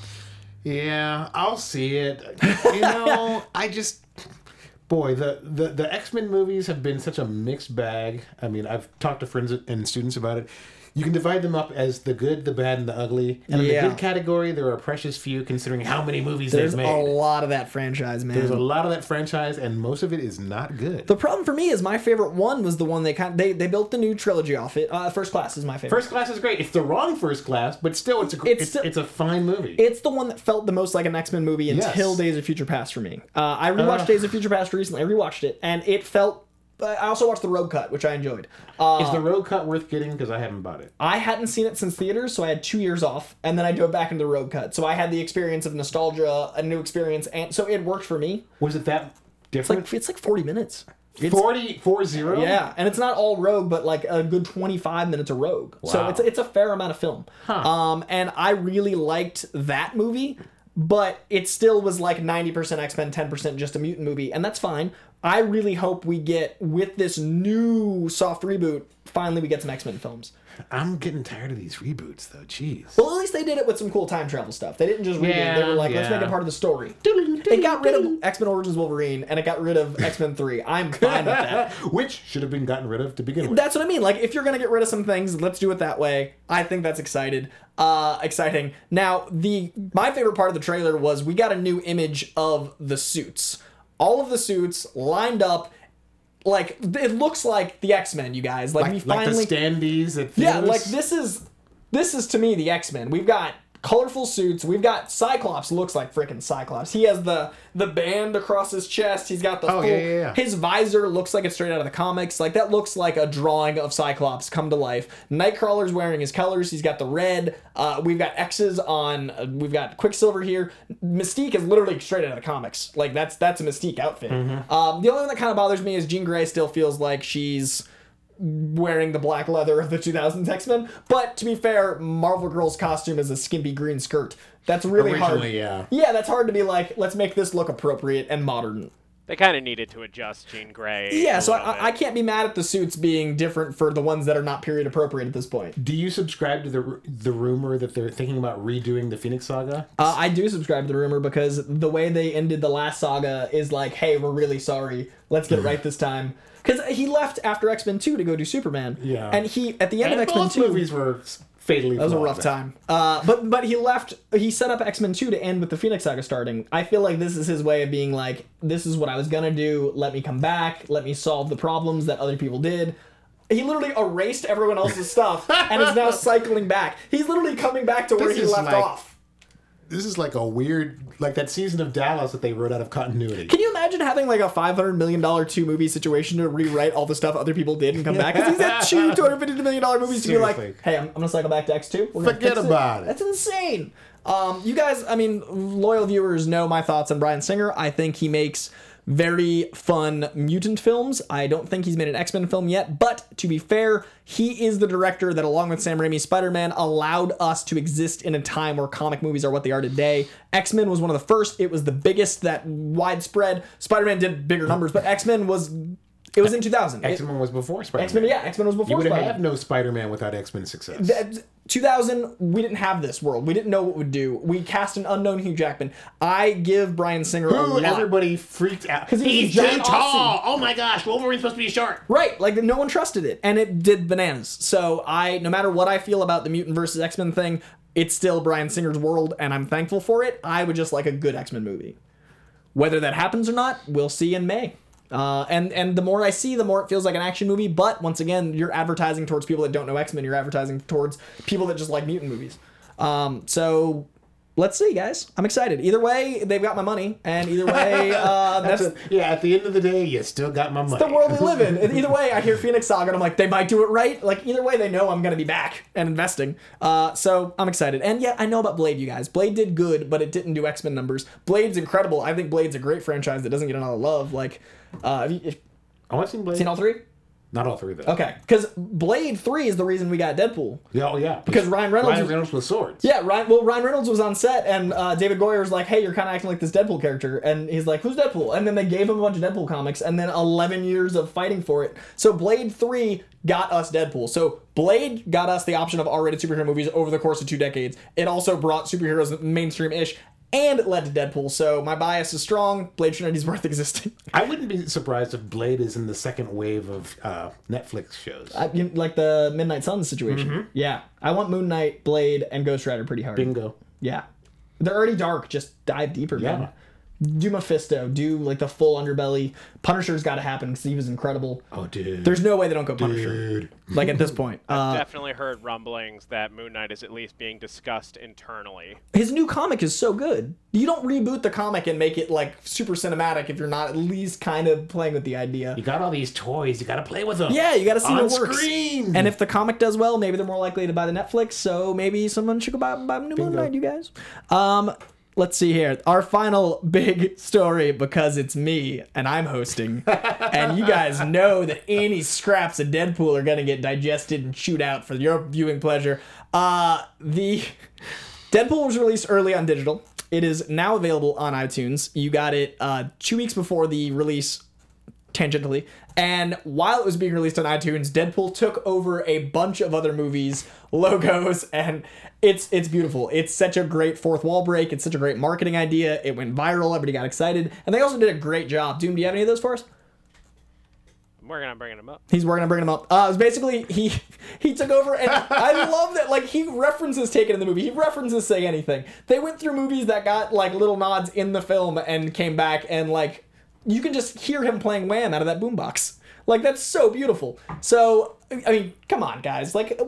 Yeah, I'll see it. You know, I just. Boy, the, the, the X-Men movies have been such a mixed bag. I mean, I've talked to friends and students about it. You can divide them up as the good, the bad, and the ugly. And in Yeah. the good category, there are a precious few considering how many movies There's they've a made. lot of that franchise, man. There's a lot of that franchise, and most of it is not good. The problem for me is my favorite one was the one they kind of, they they built the new trilogy off it. Uh, First Class is my favorite. First Class is great. It's the wrong First Class, but still, it's a gr- It's it's, still- it's a fine movie. It's the one that felt the most like an X-Men movie until Yes. Days of Future Past for me. Uh, I rewatched Uh. Days of Future Past recently. I rewatched it, and it felt. I also watched the Road Cut, which I enjoyed. Uh, is the road cut worth getting? Because I haven't bought it. I hadn't seen it since theaters, so I had two years off, and then I dove back into the Road Cut. So I had the experience of nostalgia, a new experience, and so it worked for me. Was it that It's different? like it's like forty minutes. It's, forty, four zero? Yeah, and it's not all Rogue, but like a good twenty-five minutes of Rogue. So Wow. it's it's a fair amount of film. Um, and I really liked that movie, but it still was like ninety percent X-Men, ten percent just a mutant movie, and that's fine. I really hope we get, with this new soft reboot, finally we get some X-Men films. I'm getting tired of these reboots, though. Jeez. Well, at least they did it with some cool time travel stuff. They didn't just reboot it. They Yeah, were like, let's yeah. make it part of the story. It got rid of X-Men Origins Wolverine, and it got rid of X-Men three. I'm fine with that. Which should have been gotten rid of to begin with. That's what I mean. Like, if you're gonna get rid of some things, let's do it that way. I think that's excited. Uh, exciting. Now, the my favorite part of the trailer was we got a new image of the suits. All of the suits lined up. Like, it looks like the X-Men, you guys. Like, like, we like finally. the standees at Yeah, theaters. like this is this is to me the X-Men. We've got colorful suits. We've got Cyclops looks like freaking Cyclops. He has the the band across his chest. He's got the Oh, full, yeah, yeah, yeah. his visor looks like it's straight out of the comics. Like that looks like a drawing of Cyclops come to life. Nightcrawler's wearing his colors. He's got the red. Uh, we've got X's on. Uh, we've got Quicksilver here. Mystique is literally straight out of the comics. Like that's that's a Mystique outfit. Mm-hmm. Um, the only one that kind of bothers me is Jean Grey still feels like she's wearing the black leather of the two thousands X-Men. But to be fair, Marvel Girl's costume is a skimpy green skirt. That's really hard. Originally, yeah. Yeah, that's hard to be like, let's make this look appropriate and modern. They kind of needed to adjust Jean Grey. Yeah, a so little I, I bit. can't be mad at the suits being different for the ones that are not period appropriate at this point. Do you subscribe to the the rumor that they're thinking about redoing the Phoenix Saga? Uh, I do subscribe to the rumor because the way they ended the last saga is like, hey, we're really sorry. Let's get it right this time. Because he left after X-Men two to go do Superman. Yeah. And he, at the end And of X-Men both two... movies were fatally That was a flawed. rough time. Uh, but but he left. He set up X-Men two to end with the Phoenix Saga starting. I feel like this is his way of being like, this is what I was gonna do. Let me come back. Let me solve the problems that other people did. He literally erased everyone else's stuff and is now cycling back. He's literally coming back to where This he is left like- off. This is like a weird, like that season of Dallas that they wrote out of continuity. Can you imagine having like a five hundred million dollars two movie situation to rewrite all the stuff other people did and come back? Because he's had two two hundred fifty million dollars movies to be like, Seriously. hey, I'm, I'm going to cycle back to X two. We're gonna Forget fix about it. That's insane. Um, you guys, I mean, loyal viewers know my thoughts on Bryan Singer. I think he makes very fun mutant films. I don't think he's made an X-Men film yet, but to be fair, he is the director that, along with Sam Raimi's Spider-Man, allowed us to exist in a time where comic movies are what they are today. X-Men was one of the first. It was the biggest, that widespread. Spider-Man did bigger numbers, but X-Men was... It was in two thousand. X-Men was before Spider-Man. X-Men, yeah, X-Men was before You would Spider-Man. have no Spider-Man without X-Men success. That- two thousand, we didn't have this world. We didn't know what would do. We cast an unknown Hugh Jackman. I give Bryan Singer a Ooh, lot. everybody freaked out. 'Cause he's He's giant too tall. Austin. Oh my gosh, Wolverine's supposed to be short. Right, like no one trusted it, and it did bananas. So I, no matter what I feel about the mutant versus X-Men thing, it's still Bryan Singer's world, and I'm thankful for it. I would just like a good X-Men movie. Whether that happens or not, we'll see in May. Uh, and and the more I see, the more it feels like an action movie. But once again, you're advertising towards people that don't know X-Men. You're advertising towards people that just like mutant movies. Um, so let's see, guys. I'm excited. Either way, they've got my money, and either way, uh, that's, That's a, yeah, at the end of the day, you still got my money. the world we live in. And either way, I hear Phoenix Saga, and I'm like, they might do it right. Like either way, they know I'm gonna be back and investing. Uh, so I'm excited. And yeah, I know about Blade, you guys. Blade did good, but it didn't do X-Men numbers. Blade's incredible. I think Blade's a great franchise that doesn't get a lot of love. Like, uh, have you have I want to see Blade. you seen all three? Not all three, though. Okay, because Blade three is the reason we got Deadpool. Yeah, oh, yeah. Because Ryan Reynolds Ryan was- Reynolds with swords. Yeah, Ryan. Well, Ryan Reynolds was on set, and uh, David Goyer was like, "Hey, you're kind of acting like this Deadpool character," and he's like, "Who's Deadpool?" And then they gave him a bunch of Deadpool comics, and then eleven years of fighting for it. So Blade three got us Deadpool. So Blade got us the option of R-rated superhero movies over the course of two decades. It also brought superheroes mainstream-ish, and it led to Deadpool. So my bias is strong. Blade Trinity's worth existing. I wouldn't be surprised if Blade is in the second wave of uh, Netflix shows. I, you- like the Midnight Suns situation. Yeah, I want Moon Knight, Blade, and Ghost Rider pretty hard. Bingo. Yeah. They're already dark. Just dive deeper, Yeah. man. Do Mephisto. Do, like, the full underbelly. Punisher's got to happen because he was incredible. Oh, dude. There's no way they don't go Punisher. Dude. Like, at this point. Uh, Definitely heard rumblings that Moon Knight is at least being discussed internally. his new comic is so good. You don't reboot the comic and make it, like, super cinematic if you're not at least kind of playing with the idea. You got all these toys. You got to play with them. Yeah, you got to see On what works. screen. And if the comic does well, maybe they're more likely to buy the Netflix. So maybe someone should go buy, buy New Moon Bingo. Knight, you guys. Um, let's see here. Our final big story, because it's me and I'm hosting, and you guys know that any scraps of Deadpool are gonna get digested and chewed out for your viewing pleasure. Uh, the Deadpool was released early on digital. It is now available on iTunes. You got it uh, two weeks before the release, tangentially. And while it was being released on iTunes, Deadpool took over a bunch of other movies' logos, and it's it's beautiful. It's such a great fourth wall break. It's such a great marketing idea. It went viral. Everybody got excited, and they also did a great job. Doom, do you have any of those for us? I'm working on bringing him up. He's working on bringing them up. Uh, it was basically he he took over, and I love that. Like, he references taken in the movie. He references Say Anything. They went through movies that got like little nods in the film and came back, and like you can just hear him playing Wham out of that boombox. Like, that's so beautiful. So I mean, come on, guys. Like,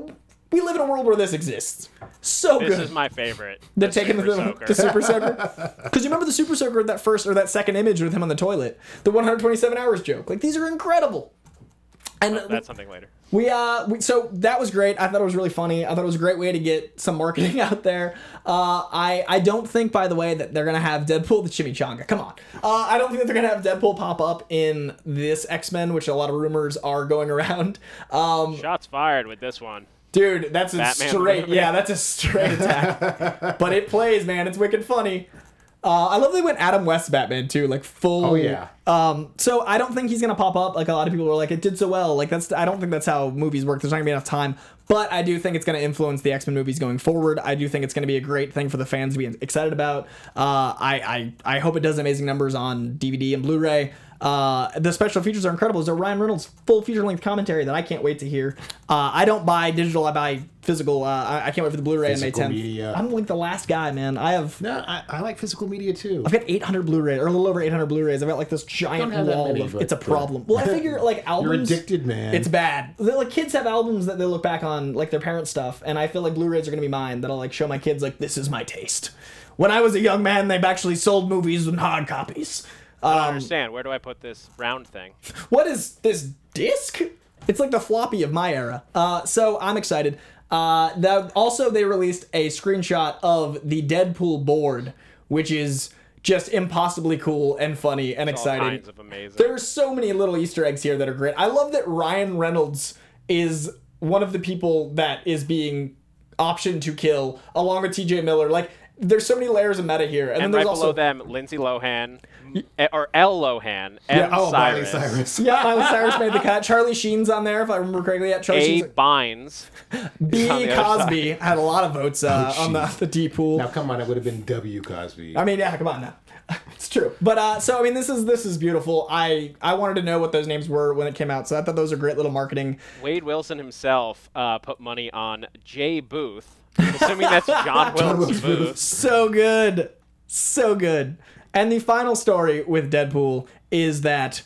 we live in a world where this exists. So This good. is my favorite. The, the taking Super the, Soaker. the Super Soaker. Because you remember the Super Soaker, that first or that second image with him on the toilet, the one hundred twenty-seven hours joke. Like, these are incredible. And That's something later. we uh we, so that was great. I thought it was really funny. I thought it was a great way to get some marketing out there. Uh, I I don't think, by the way, that they're gonna have Deadpool the Chimichanga. Come on. Uh, I don't think that they're gonna have Deadpool pop up in this X-Men, which a lot of rumors are going around. Um, Shots fired with this one. dude, that's a Batman straight movie. yeah, that's a straight attack. But it plays, man. It's wicked funny. Uh, I love they went Adam West Batman too, like full. Oh, yeah. Um, so I don't think he's gonna pop up. Like a lot of people are like, it did so well. Like that's. I don't think that's how movies work. There's not gonna be enough time. But I do think it's gonna influence the X-Men movies going forward. I do think it's gonna be a great thing for the fans to be excited about. Uh, I I I hope it does amazing numbers on D V D and Blu-ray. Uh, the special features are incredible. There's a Ryan Reynolds full feature-length commentary that I can't wait to hear. Uh, I don't buy digital. I buy physical. Uh, I, I can't wait for the Blu-ray on May Physical tenth. media. I'm like the last guy, man. I have. No, I, I like physical media too. I've got eight hundred Blu-ray or a little over eight hundred Blu-rays. I've got like this giant Don't have that wall many, of. but- It's a problem. Well, I figure like albums. You're addicted, man. It's bad. They're, like kids have albums that they look back on, like their parents' stuff, and I feel like Blu-rays are gonna be mine. That I'll like show my kids like this is my taste. When I was a young man, they've actually sold movies in hard copies. I don't Um, understand. Where do I put this round thing? What is this disc? It's like the floppy of my era. Uh, so I'm excited. Uh, that also they released a screenshot of the Deadpool board, which is just impossibly cool and funny and All exciting. kinds of amazing. There's so many little Easter eggs here that are great. I love that Ryan Reynolds is one of the people that is being optioned to kill, along with T J Miller. Like, there's so many layers of meta here, and, then and there's right also below them, Lindsay Lohan, eh, or Elle Lohan, M. Yeah, Oh, Miley Cyrus, Cyrus. yeah, Miley Cyrus made the cut. Charlie Sheen's on there, if I remember correctly. Yeah, Charlie A. Sheen's. Bynes. B. on the other Cosby had a lot of votes uh, Oh, on the, jeez. the D pool. Now, come on, it would have been W. Cosby. I mean, yeah, come on now. It's true. But uh, so I mean, this is this is beautiful. I I wanted to know what those names were when it came out, so I thought those are great little marketing. Wade Wilson himself uh, put money on Jay Booth, assuming that's John Wilkes Booth. So good, so good. And the final story with Deadpool is that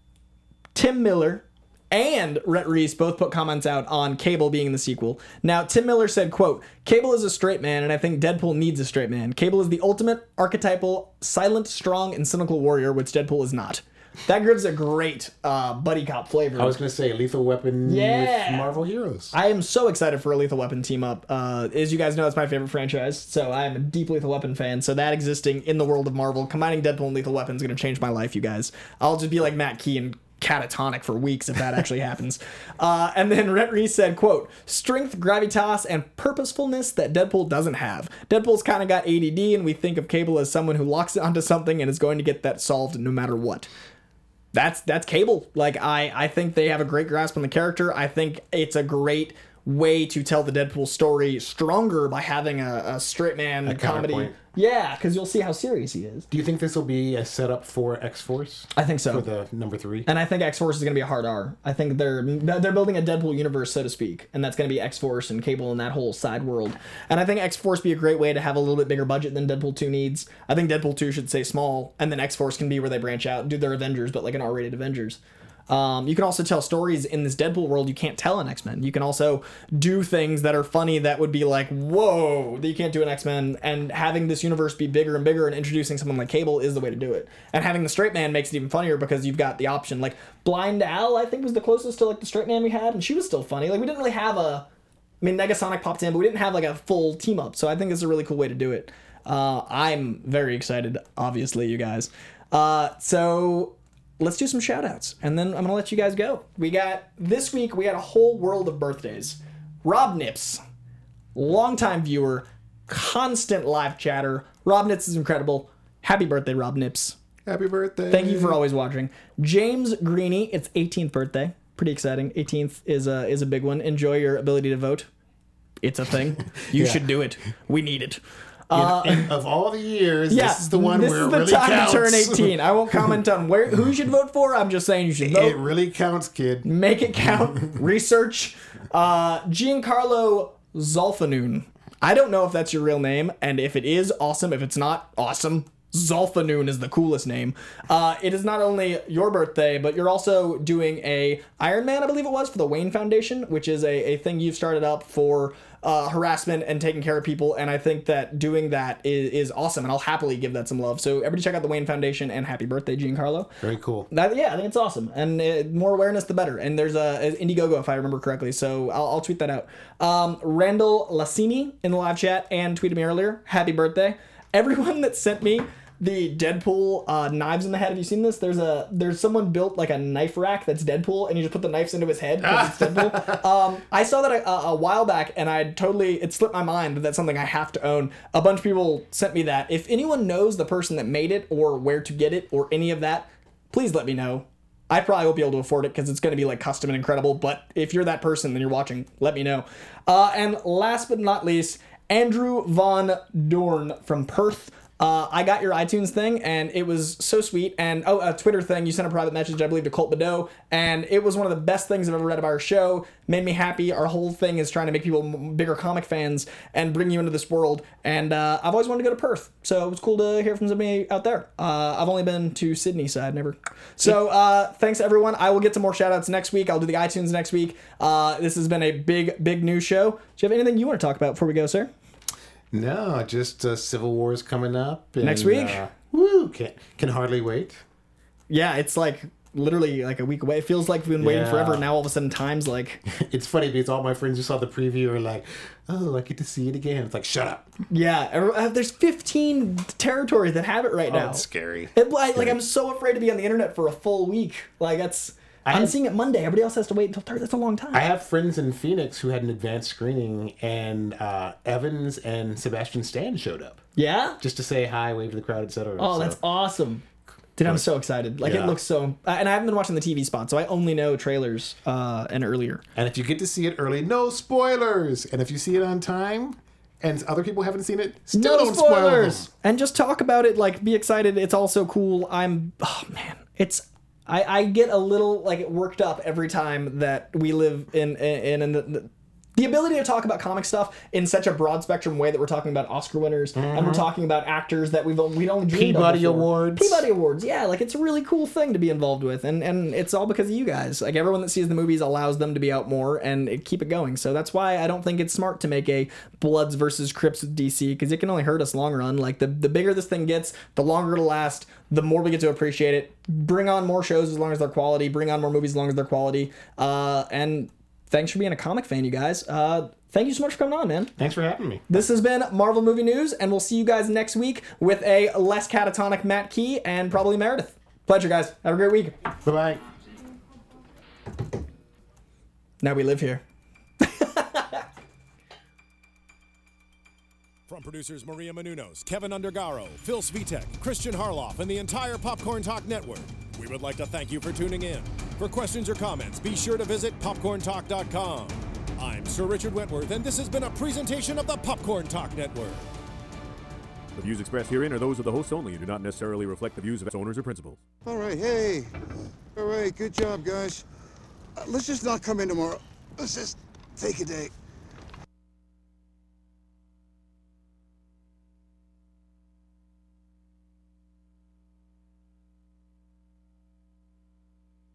Tim Miller and Rhett Reese both put comments out on Cable being in the sequel. Now, Tim Miller said, quote, "Cable is a straight man, and I think Deadpool needs a straight man. Cable is the ultimate archetypal, silent, strong, and cynical warrior, which Deadpool is not." That gives a great uh, buddy cop flavor. I was going to say Lethal Weapon Yeah. with Marvel Heroes. I am so excited for a Lethal Weapon team up. Uh, as you guys know, it's my favorite franchise, so I am a deep Lethal Weapon fan. So that existing in the world of Marvel, combining Deadpool and Lethal Weapon is going to change my life, you guys. I'll just be like Matt Key and catatonic for weeks if that actually happens. Uh, and then Rhett Reese said, quote, "Strength, gravitas, and purposefulness that Deadpool doesn't have. Deadpool's kind of got A D D, and we think of Cable as someone who locks it onto something and is going to get that solved no matter what." That's that's Cable. Like I, I think they have a great grasp on the character. I think it's a great way to tell the Deadpool story stronger by having a, a straight man A comedy. counterpoint. Yeah, because you'll see how serious he is. Do you think this will be a setup for X-Force? I think so. For the number three? And I think X-Force is going to be a hard R. I think they're they're building a Deadpool universe, so to speak, and that's going to be X-Force and Cable and that whole side world. And I think X-Force be a great way to have a little bit bigger budget than Deadpool two needs. I think Deadpool two should stay small, and then X-Force can be where they branch out and do their Avengers, but like an R-rated Avengers. Um, you can also tell stories in this Deadpool world you can't tell in X-Men. You can also do things that are funny that would be like, whoa, that you can't do in X-Men. And having this universe be bigger and bigger and introducing someone like Cable is the way to do it. And having the straight man makes it even funnier because you've got the option. Like, Blind Al, I think, was the closest to like the straight man we had, and she was still funny. Like, we didn't really have a... I mean, Negasonic popped in, but we didn't have like a full team up. So I think it's a really cool way to do it. Uh, I'm very excited, obviously, you guys. Uh, so... Let's do some shout outs, and then I'm going to let you guys go. We got, this week, we got a whole world of birthdays. Rob Nips, longtime viewer, constant live chatter. Rob Nips is incredible. Happy birthday, Rob Nips. Happy birthday. Thank you for always watching. James Greeny, it's eighteenth birthday. Pretty exciting. eighteenth is a, is a big one. Enjoy your ability to vote. It's a thing. You Yeah. should do it. We need it. Uh, in, of all the years, Yeah, this is the one this where is it the really time counts. to turn eighteen. I won't comment on where who you should vote for. I'm just saying you should vote. It really counts, kid. Make it count. Research. Uh, Giancarlo Zolfanoon. I don't know if that's your real name, and if it is, awesome. If it's not, awesome. Zolfanoon is the coolest name. Uh, it is not only your birthday, but you're also doing a Iron Man, I believe it was, for the Wayne Foundation, which is a, a thing you've started up for uh, harassment and taking care of people. And I think that doing that is, is awesome, and I'll happily give that some love. So everybody check out the Wayne Foundation, and happy birthday, Giancarlo. Very cool. That, yeah, I think it's awesome, and uh, more awareness, the better. And there's a, a Indiegogo, if I remember correctly, so I'll, I'll tweet that out. Um, Randall Lassini in the live chat and tweeted me earlier. Happy birthday. Everyone that sent me the Deadpool uh, knives in the head. Have you seen this? There's a there's someone built like a knife rack that's Deadpool, and you just put the knives into his head because it's Deadpool. Um, I saw that a, a while back, and I totally it slipped my mind that that's something I have to own. A bunch of people sent me that. If anyone knows the person that made it or where to get it or any of that, please let me know. I probably won't be able to afford it because it's going to be like custom and incredible. But if you're that person, then you're watching, let me know. Uh, and last but not least, Andrew Von Dorn from Perth. Uh, I got your iTunes thing, and it was so sweet. And, oh, a Twitter thing. You sent a private message, I believe, to Colt Badeau, and it was one of the best things I've ever read about our show. Made me happy. Our whole thing is trying to make people m- bigger comic fans and bring you into this world. And uh, I've always wanted to go to Perth, so it was cool to hear from somebody out there. Uh, I've only been to Sydney, so I'd never. So uh, thanks, everyone. I will get some more shout-outs next week. I'll do the iTunes next week. Uh, this has been a big, big news show. Do you have anything you want to talk about before we go, sir? No, just uh, Civil War is coming up. And, Next week? Uh, woo! Can, can hardly wait. Yeah, it's like literally like a week away. It feels like we've been waiting Yeah. forever. Now all of a sudden time's like... It's funny because all my friends who saw the preview are like, oh, I get to see it again. It's like, shut up. Yeah, every- uh, there's fifteen territories that have it right Oh, now. it's scary. It, like, like, I'm so afraid to be on the internet for a full week. Like, that's... I I'm have- seeing it Monday. Everybody else has to wait until Thursday. That's a long time. I have friends in Phoenix who had an advanced screening, and uh, Evans and Sebastian Stan showed up Yeah? just to say hi, wave to the crowd, et cetera. Oh, So- that's awesome. Dude, I'm so excited. Like, it Yeah. looks so... Uh, and I haven't been watching the T V spot, so I only know trailers uh, and earlier. And if you get to see it early, no spoilers. And if you see it on time, and other people haven't seen it, still No don't spoil spoilers! them. And just talk about it, like, be excited. It's all so cool. I'm... Oh, man. It's... I, I get a little like worked up every time that we live in in, in the, the the ability to talk about comic stuff in such a broad spectrum way that we're talking about Oscar winners and we're talking about actors that we've we'd only dreamed of Peabody before. Awards. Peabody Awards, yeah, like it's a really cool thing to be involved with, and and it's all because of you guys. Like everyone that sees the movies allows them to be out more and it, keep it going. So that's why I don't think it's smart to make a Bloods versus Crips with D C because it can only hurt us long run. Like the the bigger this thing gets, the longer it'll last. The more we get to appreciate it. Bring on more shows as long as they're quality. Bring on more movies as long as they're quality. Uh, and thanks for being a comic fan, you guys. Uh, thank you so much for coming on, man. Thanks for having me. This has been Marvel Movie News, and we'll see you guys next week with a less catatonic Matt Key and probably Meredith. Pleasure, guys. Have a great week. Bye-bye. Now we live here. From producers Maria Menounos, Kevin Undergaro, Phil Svitek, Christian Harloff, and the entire Popcorn Talk Network, we would like to thank you for tuning in. For questions or comments, be sure to visit popcorn talk dot com. I'm Sir Richard Wentworth, and this has been a presentation of the Popcorn Talk Network. The views expressed herein are those of the hosts only and do not necessarily reflect the views of its owners or principals. All right, hey. All right, good job, guys. Uh, let's just not come in tomorrow. Let's just take a day.